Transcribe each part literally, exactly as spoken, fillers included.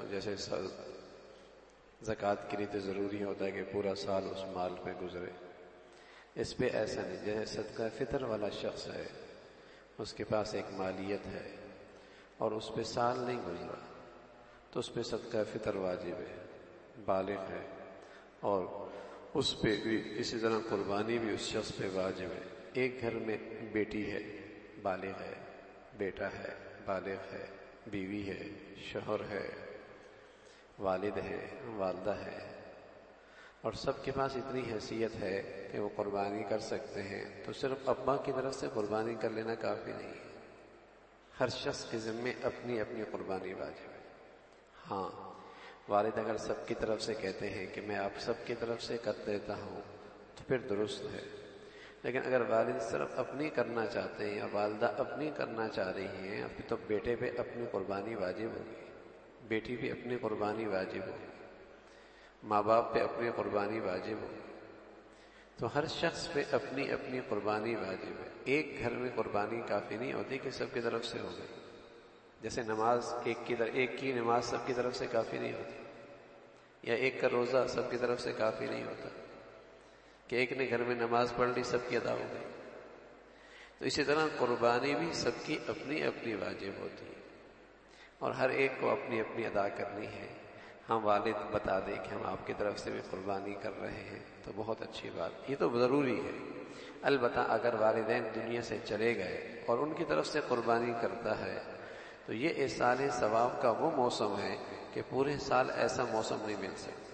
جیسے زکوٰۃ کے لیے تو ضروری ہوتا ہے کہ پورا سال اس مال پہ گزرے، اس پہ ایسا نہیں. جیسے صدقہ فطر والا شخص ہے، اس کے پاس ایک مالیت ہے اور اس پہ سال نہیں گزرا تو اس پہ صدقہ فطر واجب ہے، بالغ ہے. اور اس پہ بھی اسی طرح قربانی بھی اس شخص پہ واجب ہے. ایک گھر میں بیٹی ہے، بالغ ہے، بیٹا ہے، بالغ ہے، بیوی ہے، شوہر ہے، والد ہے، والدہ ہے، اور سب کے پاس اتنی حیثیت ہے کہ وہ قربانی کر سکتے ہیں، تو صرف ابا کی طرف سے قربانی کر لینا کافی نہیں ہے. ہر شخص کے ذمے اپنی اپنی قربانی واجب ہے. ہاں، والد اگر سب کی طرف سے کہتے ہیں کہ میں آپ سب کی طرف سے کر دیتا ہوں تو پھر درست ہے. لیکن اگر والد صرف اپنی کرنا چاہتے ہیں یا والدہ اپنی کرنا چاہ رہی ہیں، ابھی تو بیٹے پہ اپنی قربانی واجب ہوگی، بیٹی پہ اپنی قربانی واجب ہوگی، ماں باپ پہ اپنی قربانی واجب ہوگی. تو ہر شخص پہ اپنی اپنی قربانی واجب ہے. ایک گھر میں قربانی کافی نہیں ہوتی کہ سب کی طرف سے ہو گئی. جیسے نماز ایک کی طرف ایک کی نماز سب کی طرف سے کافی نہیں ہوتی، یا ایک کا روزہ سب کی طرف سے کافی نہیں ہوتا کہ ایک نے گھر میں نماز پڑھ لی سب کی ادا ہو گئی. تو اسی طرح قربانی بھی سب کی اپنی اپنی واجب ہوتی ہے اور ہر ایک کو اپنی اپنی ادا کرنی ہے. ہم والد بتا دیں کہ ہم آپ کی طرف سے بھی قربانی کر رہے ہیں تو بہت اچھی بات، یہ تو ضروری ہے. البتہ اگر والدین دنیا سے چلے گئے اور ان کی طرف سے قربانی کرتا ہے تو یہ ایصال ثواب کا وہ موسم ہے کہ پورے سال ایسا موسم نہیں مل سکتا.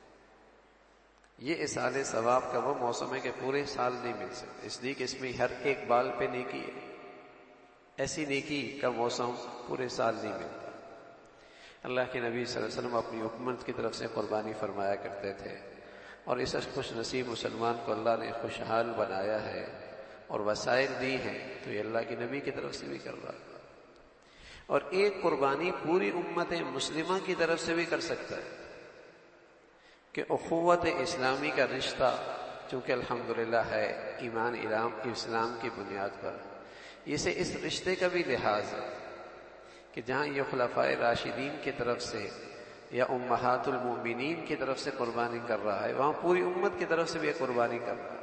یہ ایصال ثواب کا وہ موسم ہے کہ پورے سال نہیں مل سکتا، اس لیے کہ اس میں ہر ایک بال پہ نیکی ہے. ایسی نیکی کا موسم پورے سال نہیں ملتا. اللہ کے نبی صلی اللہ علیہ وسلم اپنی حکومت کی طرف سے قربانی فرمایا کرتے تھے، اور اس خوش نصیب مسلمان کو اللہ نے خوشحال بنایا ہے اور وسائل دی ہیں تو یہ اللہ کے نبی کی طرف سے بھی کر رہا ہے. اور ایک قربانی پوری امت مسلمہ کی طرف سے بھی کر سکتا ہے کہ اخوت اسلامی کا رشتہ چونکہ الحمدللہ ہے ایمان اسلام کی بنیاد پر، اسے اس رشتے کا بھی لحاظ ہے کہ جہاں یہ خلفائے راشدین کی طرف سے یا امہات المؤمنین کی طرف سے قربانی کر رہا ہے، وہاں پوری امت کی طرف سے بھی ایک قربانی کر رہا ہے.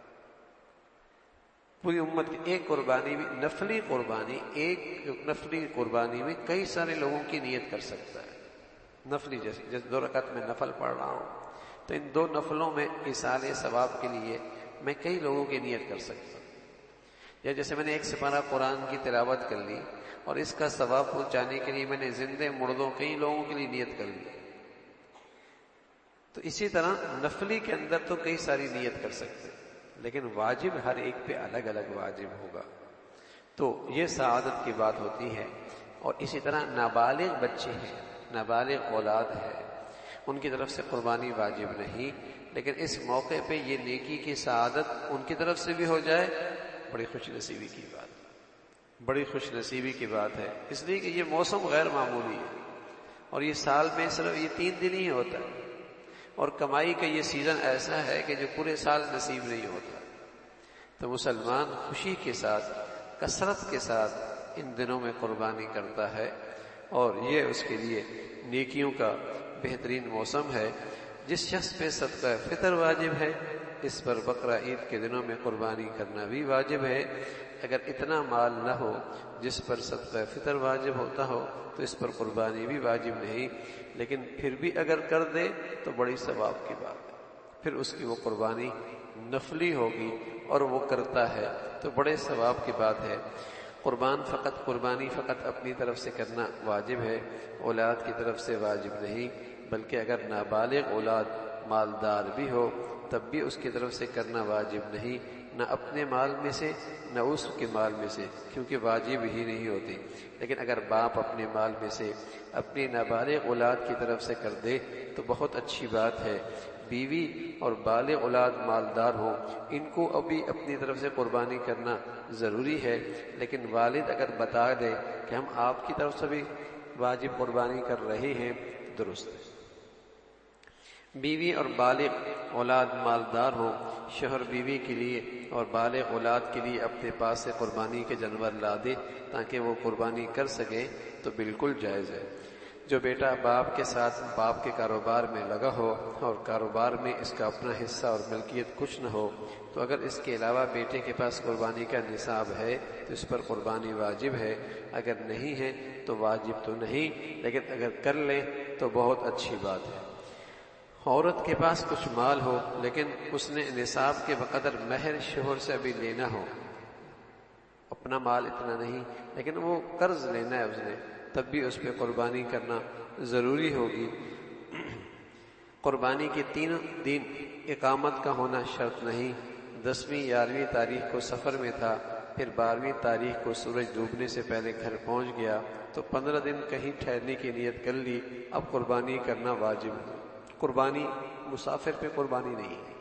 پوری امت کی ایک قربانی بھی نفلی قربانی، ایک نفلی قربانی میں کئی سارے لوگوں کی نیت کر سکتا ہے. نفلی جیسے جیسے دو رکعت میں نفل پڑھ رہا ہوں تو ان دو نفلوں میں ایصال ثواب کے لیے میں کئی لوگوں کی نیت کر سکتا ہوں. یا جیسے میں نے ایک سپارہ قرآن کی تلاوت کر لی اور اس کا ثواب پہنچانے کے لیے میں نے زندے مردوں کئی لوگوں کے لیے نیت کر لی. تو اسی طرح نفلی کے اندر تو کئی ساری نیت کر سکتے ہیں، لیکن واجب ہر ایک پہ الگ الگ واجب ہوگا. تو یہ سعادت کی بات ہوتی ہے. اور اسی طرح نابالغ بچے ہیں، نابالغ اولاد ہے، ان کی طرف سے قربانی واجب نہیں، لیکن اس موقع پہ یہ نیکی کی سعادت ان کی طرف سے بھی ہو جائے، بڑی خوش نصیبی کی بات بڑی خوش نصیبی کی بات ہے. اس لیے کہ یہ موسم غیر معمولی ہے اور یہ سال میں صرف یہ تین دن ہی ہوتا ہے، اور کمائی کا یہ سیزن ایسا ہے کہ جو پورے سال نصیب نہیں ہوتا. تو مسلمان خوشی کے ساتھ کثرت کے ساتھ ان دنوں میں قربانی کرتا ہے، اور یہ اس کے لیے نیکیوں کا بہترین موسم ہے. جس شخص پہ صدقہ فطر واجب ہے اس پر بقرہ عید کے دنوں میں قربانی کرنا بھی واجب ہے. اگر اتنا مال نہ ہو جس پر صدقہ فطر واجب ہوتا ہو تو اس پر قربانی بھی واجب نہیں، لیکن پھر بھی اگر کر دے تو بڑی ثواب کی بات ہے. پھر اس کی وہ قربانی نفلی ہوگی اور وہ کرتا ہے تو بڑے ثواب کی بات ہے. قربان فقط قربانی فقط اپنی طرف سے کرنا واجب ہے، اولاد کی طرف سے واجب نہیں، بلکہ اگر نابالغ اولاد مالدار بھی ہو تب بھی اس کی طرف سے کرنا واجب نہیں، نہ اپنے مال میں سے نہ اس کے مال میں سے، کیونکہ واجب ہی نہیں ہوتی. لیکن اگر باپ اپنے مال میں سے اپنی نابالغ اولاد کی طرف سے کر دے تو بہت اچھی بات ہے. بیوی اور بالغ اولاد مالدار ہوں ان کو ابھی اپنی طرف سے قربانی کرنا ضروری ہے، لیکن والد اگر بتا دے کہ ہم آپ کی طرف سے بھی واجب قربانی کر رہے ہیں درست ہے. بیوی اور بالغ اولاد مالدار ہوں، شوہر بیوی کے لیے اور بالغ اولاد کے لیے اپنے پاس سے قربانی کے جانور لا دے تاکہ وہ قربانی کر سکے تو بالکل جائز ہے. جو بیٹا باپ کے ساتھ باپ کے کاروبار میں لگا ہو اور کاروبار میں اس کا اپنا حصہ اور ملکیت کچھ نہ ہو، تو اگر اس کے علاوہ بیٹے کے پاس قربانی کا نصاب ہے تو اس پر قربانی واجب ہے، اگر نہیں ہے تو واجب تو نہیں، لیکن اگر کر لیں تو بہت اچھی بات ہے۔ عورت کے پاس کچھ مال ہو لیکن اس نے نصاب کے بقدر مہر شوہر سے ابھی لینا ہو، اپنا مال اتنا نہیں لیکن وہ قرض لینا ہے اس نے، تب بھی اس پہ قربانی کرنا ضروری ہوگی۔ قربانی کے تین دن اقامت کا ہونا شرط نہیں۔ دسویں گیارہویں تاریخ کو سفر میں تھا، پھر بارہویں تاریخ کو سورج ڈوبنے سے پہلے گھر پہنچ گیا تو پندرہ دن کہیں ٹھہرنے کی نیت کر لی، اب قربانی کرنا واجب ہے۔ قربانی مسافر پہ قربانی نہیں ہے،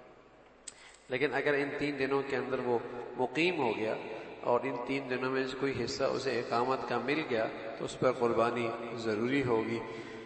لیکن اگر ان تین دنوں کے اندر وہ مقیم ہو گیا اور ان تین دنوں میں کوئی حصہ اسے اقامت کا مل گیا تو اس پر قربانی ضروری ہوگی۔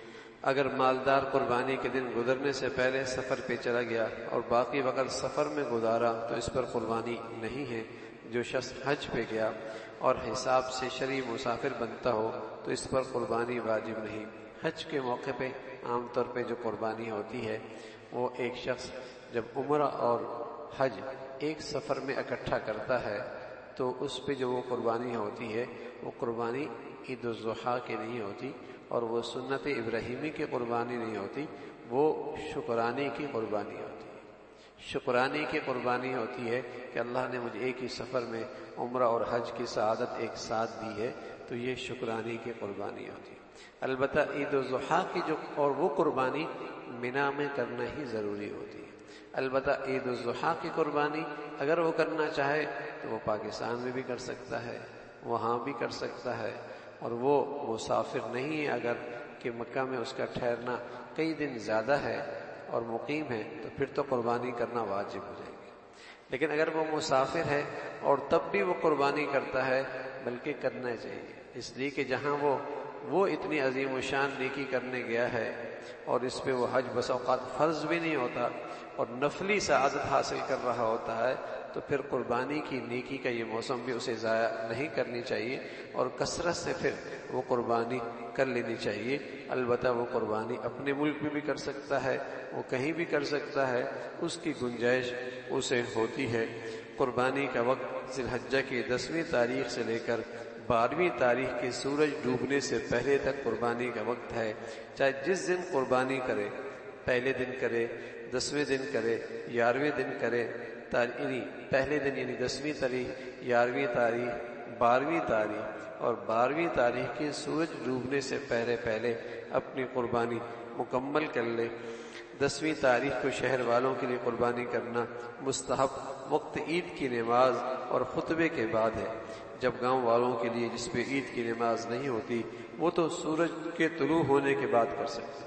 اگر مالدار قربانی کے دن گزرنے سے پہلے سفر پہ چلا گیا اور باقی وقت سفر میں گزارا تو اس پر قربانی نہیں ہے۔ جو شخص حج پہ گیا اور حساب سے شرعی مسافر بنتا ہو تو اس پر قربانی واجب نہیں۔ حج کے موقع پہ عام طور پہ جو قربانی ہوتی ہے وہ ایک شخص جب عمرہ اور حج ایک سفر میں اکٹھا کرتا ہے تو اس پہ جو وہ قربانی ہوتی ہے وہ قربانی عید الاضحیٰ کی نہیں ہوتی اور وہ سنت ابراہیمی کی قربانی نہیں ہوتی، وہ شکرانے کی قربانی ہوتی ہے۔ شکرانے کی قربانی ہوتی ہے کہ اللہ نے مجھے ایک ہی سفر میں عمرہ اور حج کی سعادت ایک ساتھ دی ہے، تو یہ شکرانے کی قربانی ہوتی ہے۔ البتہ عید الاضحیٰ کی جو اور وہ قربانی منا میں کرنا ہی ضروری ہوتی ہے۔ البتہ عید الاضحیٰ کی قربانی اگر وہ کرنا چاہے تو وہ پاکستان میں بھی کر سکتا ہے، وہاں بھی کر سکتا ہے، اور وہ مسافر نہیں ہے اگر کہ مکہ میں اس کا ٹھہرنا کئی دن زیادہ ہے اور مقیم ہے تو پھر تو قربانی کرنا واجب ہو جائے گی۔ لیکن اگر وہ مسافر ہے اور تب بھی وہ قربانی کرتا ہے، بلکہ کرنا چاہیے، اس لیے کہ جہاں وہ وہ اتنی عظیم و شان نیکی کرنے گیا ہے اور اس پہ وہ حج بس اوقات فرض بھی نہیں ہوتا اور نفلی سعادت حاصل کر رہا ہوتا ہے، تو پھر قربانی کی نیکی کا یہ موسم بھی اسے ضائع نہیں کرنی چاہیے اور کثرت سے پھر وہ قربانی کر لینی چاہیے۔ البتہ وہ قربانی اپنے ملک میں بھی کر سکتا ہے، وہ کہیں بھی کر سکتا ہے، اس کی گنجائش اسے ہوتی ہے۔ قربانی کا وقت ذی الحجہ کی دسویں تاریخ سے لے کر بارہویں تاریخ کے سورج ڈوبنے سے پہلے تک قربانی کا وقت ہے۔ چاہے جس دن قربانی کرے، پہلے دن کرے، دسویں دن کرے، گیارہویں دن کرے، یعنی پہلے دن یعنی دسویں تاریخ، گیارہویں تاریخ، بارہویں تاریخ اور بارہویں تاریخ کے سورج ڈوبنے سے پہلے پہلے اپنی قربانی مکمل کر لے۔ دسویں تاریخ کو شہر والوں کے لیے قربانی کرنا مستحب وقت عید کی نماز اور خطبے کے بعد ہے، جب گاؤں والوں کے لیے جس پہ عید کی نماز نہیں ہوتی وہ تو سورج کے طلوع ہونے کے بعد کر سکتے۔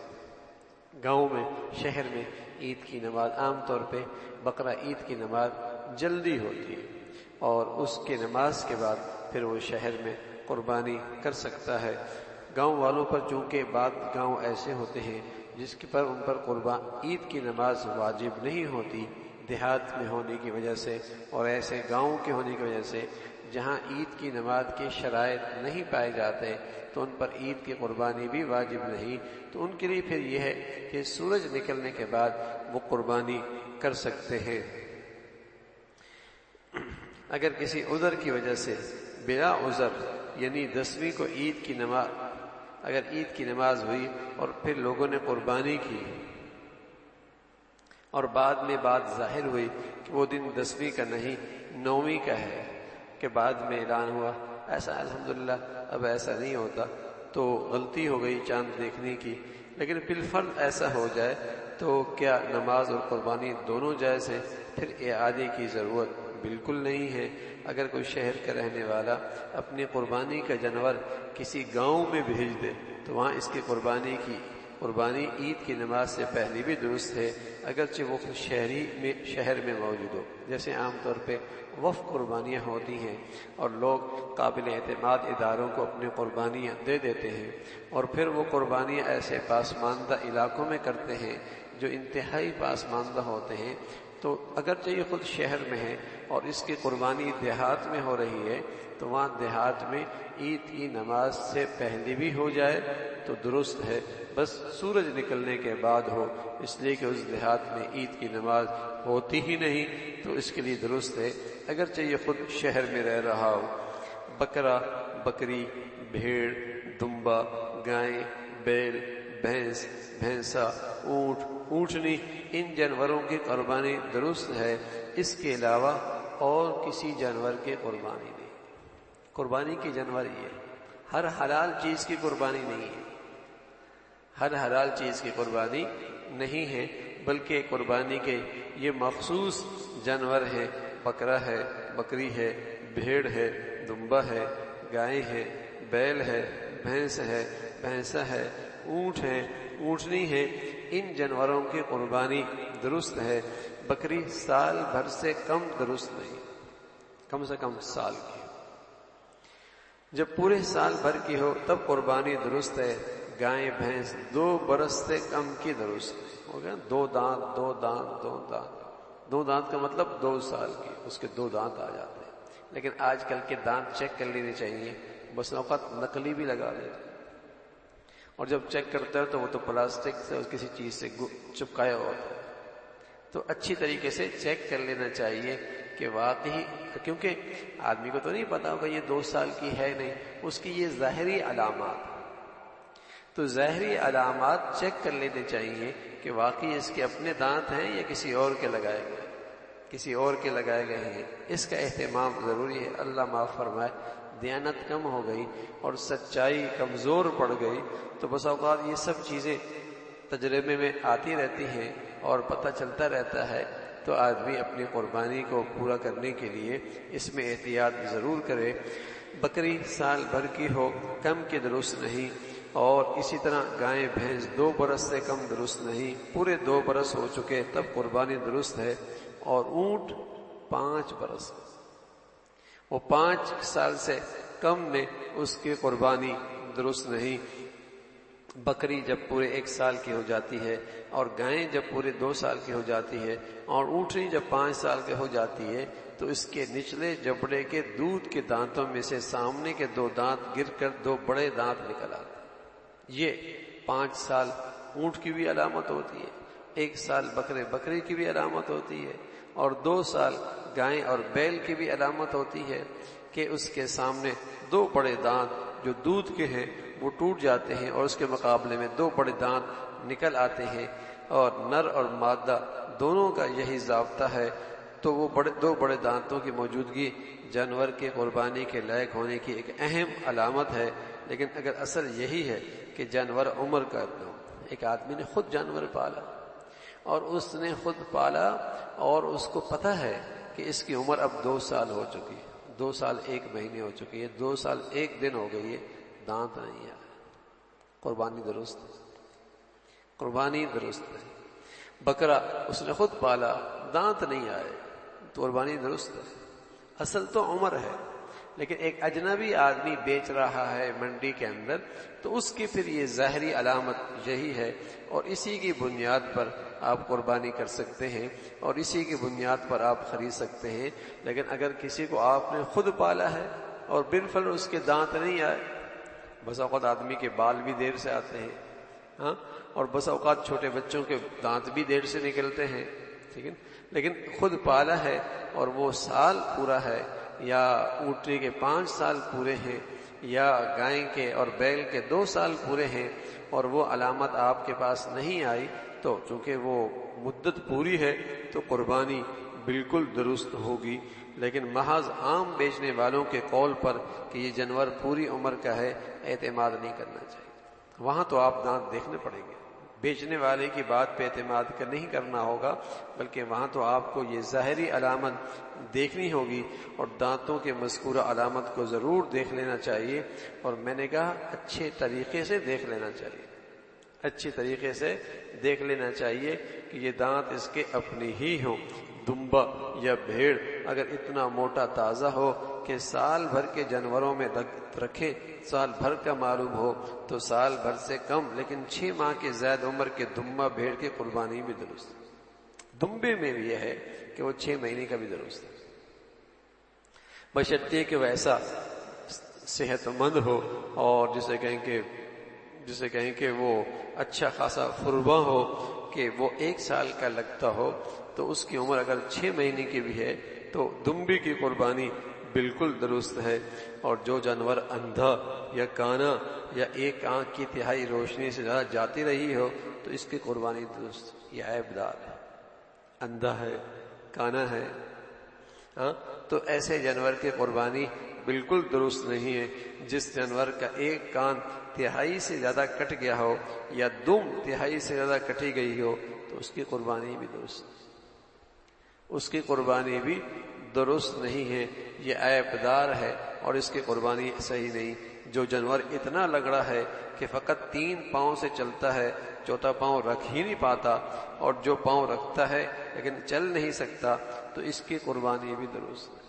گاؤں میں، شہر میں عید کی نماز عام طور پہ بقرہ عید کی نماز جلدی ہوتی ہے اور اس کی نماز کے بعد پھر وہ شہر میں قربانی کر سکتا ہے۔ گاؤں والوں پر چونکہ بعض گاؤں ایسے ہوتے ہیں جس کے پر ان پر قربان عید کی نماز واجب نہیں ہوتی، دیہات میں ہونے کی وجہ سے اور ایسے گاؤں کے ہونے کی وجہ سے جہاں عید کی نماز کے شرائط نہیں پائے جاتے تو ان پر عید کی قربانی بھی واجب نہیں، تو ان کے لیے پھر یہ ہے کہ سورج نکلنے کے بعد وہ قربانی کر سکتے ہیں۔ اگر کسی عذر کی وجہ سے بلا عذر یعنی دسویں کو عید کی نماز اگر عید کی نماز ہوئی اور پھر لوگوں نے قربانی کی اور بعد میں بات ظاہر ہوئی کہ وہ دن دسویں کا نہیں نویں کا ہے، کہ بعد میں اعلان ہوا، ایسا الحمدللہ اب ایسا نہیں ہوتا، تو غلطی ہو گئی چاند دیکھنے کی، لیکن بالفرض ایسا ہو جائے تو کیا نماز اور قربانی دونوں جائز ہیں؟ پھر اعادے کی ضرورت بالکل نہیں ہے۔ اگر کوئی شہر کا رہنے والا اپنی قربانی کا جانور کسی گاؤں میں بھیج دے تو وہاں اس کی قربانی کی قربانی عید کی نماز سے پہلے بھی درست ہے، اگرچہ وہ شہری میں شہر میں موجود ہو۔ جیسے عام طور پہ وقف قربانیاں ہوتی ہیں اور لوگ قابل اعتماد اداروں کو اپنی قربانیاں دے دیتے ہیں اور پھر وہ قربانیاں ایسے پسماندہ علاقوں میں کرتے ہیں جو انتہائی پسماندہ ہوتے ہیں، تو اگرچہ یہ خود شہر میں ہے اور اس کی قربانی دیہات میں ہو رہی ہے تو وہاں دیہات میں عید کی نماز سے پہلے بھی ہو جائے تو درست ہے، بس سورج نکلنے کے بعد ہو، اس لیے کہ اس دیہات میں عید کی نماز ہوتی ہی نہیں تو اس کے لیے درست ہے، اگرچہ یہ خود شہر میں رہ رہا ہو۔ بکرا، بکری، بھیڑ، دمبا، گائے، بیل، بھینس، بھینسا، اونٹ، اونٹنی، ان جانوروں کی قربانی درست ہے، اس کے علاوہ اور کسی جانور کی قربانی نہیں۔ قربانی کی جانور یہ ہر حلال چیز کی قربانی نہیں ہے، ہر حلال چیز کی قربانی نہیں ہے، بلکہ قربانی کے یہ مخصوص جانور ہیں، بکرا ہے، بکری ہے، بھیڑ ہے، دمبا ہے، گائے ہے، بیل ہے، بھینس ہے، بھینسا ہے، اونٹ ہے، اونٹنی ہے، ان جانوروں کی قربانی درست ہے۔ بکری سال بھر سے کم درست نہیں، کم سے کم سال کی، جب پورے سال بھر کی ہو تب قربانی درست ہے۔ گائے بھینس دو برس سے کم کی درست ہے، ہو گیا دو دانت، دو دانت، دو دانت، دو دانت کا مطلب دو سال کی، اس کے دو دانت آ جاتے ہیں۔ لیکن آج کل کے دانت چیک کر لینے چاہیے، بس اوقات نقلی بھی لگا دیتے ہیں، اور جب چیک کرتا ہے تو وہ تو پلاسٹک سے اور کسی چیز سے چپکایا ہوتا ہے، تو اچھی طریقے سے چیک کر لینا چاہیے کہ واقعی، کیونکہ آدمی کو تو نہیں پتا ہوگا یہ دو سال کی ہے نہیں، اس کی یہ ظاہری علامات، تو ظاہری علامات چیک کر لینے چاہیے کہ واقعی اس کے اپنے دانت ہیں یا کسی اور کے لگائے گئے کسی اور کے لگائے گئے ہیں، اس کا اہتمام ضروری ہے۔ اللہ معاف فرمائے، دیانت کم ہو گئی اور سچائی کمزور پڑ گئی تو بس اوقات یہ سب چیزیں تجربے میں آتی رہتی ہیں اور پتہ چلتا رہتا ہے، تو آدمی اپنی قربانی کو پورا کرنے کے لیے اس میں احتیاط ضرور کرے۔ بکری سال بھر کی ہو کم کی درست نہیں، اور اسی طرح گائے بھینس دو برس سے کم درست نہیں، پورے دو برس ہو چکے تب قربانی درست ہے۔ اور اونٹ پانچ برس، وہ پانچ سال سے کم میں اس کی قربانی درست نہیں۔ بکری جب پورے ایک سال کی ہو جاتی ہے، اور گائیں جب پورے دو سال کی ہو جاتی ہے، اور اونٹنی جب پانچ سال کی ہو جاتی ہے، تو اس کے نچلے جبڑے کے دودھ کے دانتوں میں سے سامنے کے دو دانت گر کر دو بڑے دانت نکل آتے ہیں۔ یہ پانچ سال اونٹ کی بھی علامت ہوتی ہے، ایک سال بکرے بکری کی بھی علامت ہوتی ہے، اور دو سال گائے اور بیل کی بھی علامت ہوتی ہے کہ اس کے سامنے دو بڑے دانت جو دودھ کے ہیں وہ ٹوٹ جاتے ہیں، اور اس کے مقابلے میں دو بڑے دانت نکل آتے ہیں، اور نر اور مادہ دونوں کا یہی ضابطہ ہے، تو وہ بڑے دو بڑے دانتوں کی موجودگی جانور کے قربانی کے لائق ہونے کی ایک اہم علامت ہے۔ لیکن اگر اصل یہی ہے کہ جانور عمر کا ہو، ایک آدمی نے خود جانور پالا اور اس نے خود پالا اور اس کو پتہ ہے کہ اس کی عمر اب دو سال ہو چکی ہے، دو سال ایک مہینے ہو چکی ہے، دو سال ایک دن ہو گئی ہے، دانت نہیں آئے، قربانی درست ہے، قربانی درست ہے۔ بکرا اس نے خود پالا، دانت نہیں آئے، تو قربانی درست ہے۔ اصل تو عمر ہے، لیکن ایک اجنبی آدمی بیچ رہا ہے منڈی کے اندر، تو اس کی پھر یہ ظاہری علامت یہی ہے، اور اسی کی بنیاد پر آپ قربانی کر سکتے ہیں اور اسی کی بنیاد پر آپ خرید سکتے ہیں۔ لیکن اگر کسی کو آپ نے خود پالا ہے اور بالفعل اس کے دانت نہیں آئے، بس اوقات آدمی کے بال بھی دیر سے آتے ہیں، ہاں، اور بس اوقات چھوٹے بچوں کے دانت بھی دیر سے نکلتے ہیں، ٹھیک ہے، لیکن خود پالا ہے اور وہ سال پورا ہے، یا اونٹنی کے پانچ سال پورے ہیں، یا گائے کے اور بیل کے دو سال پورے ہیں، اور وہ علامت آپ کے پاس نہیں آئی، تو چونکہ وہ مدت پوری ہے تو قربانی بالکل درست ہوگی۔ لیکن محض عام بیچنے والوں کے قول پر کہ یہ جانور پوری عمر کا ہے اعتماد نہیں کرنا چاہیے، وہاں تو آپ دانت دیکھنے پڑیں گے، بیچنے والے کی بات پہ اعتماد نہیں کرنا ہوگا، بلکہ وہاں تو آپ کو یہ ظاہری علامت دیکھنی ہوگی، اور دانتوں کے مذکورہ علامت کو ضرور دیکھ لینا چاہیے، اور میں نے کہا اچھے طریقے سے دیکھ لینا چاہیے، اچھے طریقے سے دیکھ لینا چاہیے کہ یہ دانت اس کے اپنے ہی ہوں۔ دمبا یا بھیڑ اگر اتنا موٹا تازہ ہو کہ سال بھر کے جانوروں میں رکھے، سال بھر کا معلوم ہو، تو سال بھر سے کم لیکن چھ ماہ کے زائد عمر کے دمبا بھیڑ کی قربانی بھی درست ہے۔ دمبے میں بھی یہ ہے کہ وہ چھ مہینے کا بھی درست ہے، بشرطیے کہ وہ ایسا صحت مند ہو اور جسے کہیں کہ جسے کہیں کہ وہ اچھا خاصا فربا ہو کہ وہ ایک سال کا لگتا ہو، تو اس کی عمر اگر چھ مہینے کی بھی ہے تو دمبی کی قربانی بالکل درست ہے۔ اور جو جانور اندھا یا کانا یا ایک آنکھ کی تہائی روشنی سے زیادہ جاتی رہی ہو تو اس کی قربانی درست، یہ عیب دار ہے، اندھا ہے، کانا ہے، ہاں تو ایسے جانور کی قربانی بالکل درست نہیں ہے۔ جس جانور کا ایک کان تہائی سے زیادہ کٹ گیا ہو یا دم تہائی سے زیادہ کٹی گئی ہو تو اس کی قربانی بھی درست اس کی قربانی بھی درست نہیں ہے، یہ عیب دار ہے اور اس کی قربانی صحیح نہیں۔ جو جانور اتنا لگڑا ہے کہ فقط تین پاؤں سے چلتا ہے، چوتھا پاؤں رکھ ہی نہیں پاتا، اور جو پاؤں رکھتا ہے لیکن چل نہیں سکتا، تو اس کی قربانی بھی درست نہیں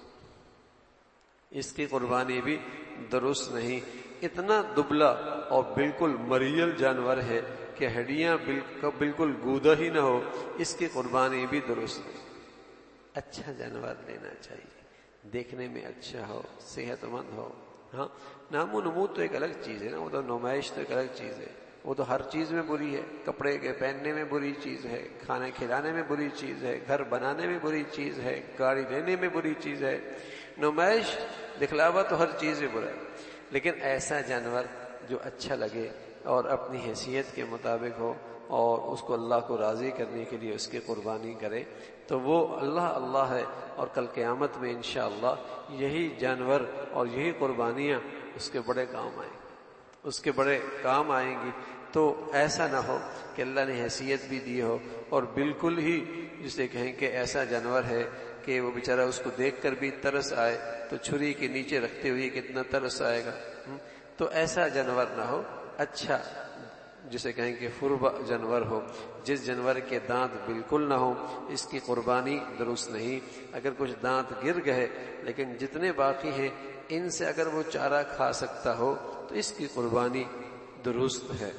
اس کی قربانی بھی درست نہیں۔ اتنا دبلا اور بالکل مریل جانور ہے کہ ہڈیاں بالکل گودا ہی نہ ہو، اس کی قربانی بھی درست نہیں۔ اچھا جانور لینا چاہیے، دیکھنے میں اچھا ہو، صحت مند ہو۔ ہاں نام و نمود تو ایک الگ چیز ہے نا، وہ تو نمائش تو ایک الگ چیز ہے، وہ تو ہر چیز میں بری ہے، کپڑے کے پہننے میں بری چیز ہے، کھانے کھلانے میں بری چیز ہے، گھر بنانے میں بری چیز ہے، گاڑی لینے میں بری چیز ہے، نمائش دکھلاوا تو ہر چیز میں برا ہے۔ لیکن ایسا جانور جو اچھا لگے اور اپنی حیثیت کے مطابق ہو اور اس کو اللہ کو راضی کرنے کے لیے اس کی قربانی کرے تو وہ اللہ اللہ ہے، اور کل قیامت میں انشاءاللہ یہی جانور اور یہی قربانیاں اس کے بڑے کام آئیں اس کے بڑے کام آئیں گی۔ تو ایسا نہ ہو کہ اللہ نے حیثیت بھی دی ہو اور بالکل ہی جسے کہیں کہ ایسا جانور ہے کہ وہ بیچارہ اس کو دیکھ کر بھی ترس آئے تو چھری کے نیچے رکھتے ہوئے کتنا ترس آئے گا۔ تو ایسا جانور نہ ہو، اچھا جسے کہیں کہ فربا جانور ہو، جس جانور کے دانت بالکل نہ ہو، اس کی قربانی درست نہیں۔ اگر کچھ دانت گر گئے لیکن جتنے باقی ہیں ان سے اگر وہ چارہ کھا سکتا ہو تو اس کی قربانی درست ہے۔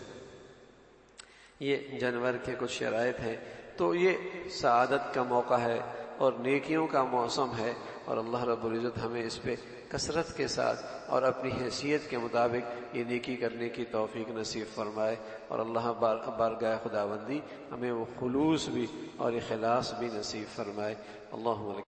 یہ جانور کے کچھ شرائط ہیں۔ تو یہ سعادت کا موقع ہے اور نیکیوں کا موسم ہے، اور اللہ رب العزت ہمیں اس پہ کثرت کے ساتھ اور اپنی حیثیت کے مطابق یہ نیکی کرنے کی توفیق نصیب فرمائے، اور اللہ بارگاہ خداوندی ہمیں وہ خلوص بھی اور اخلاص بھی نصیب فرمائے۔ اللہم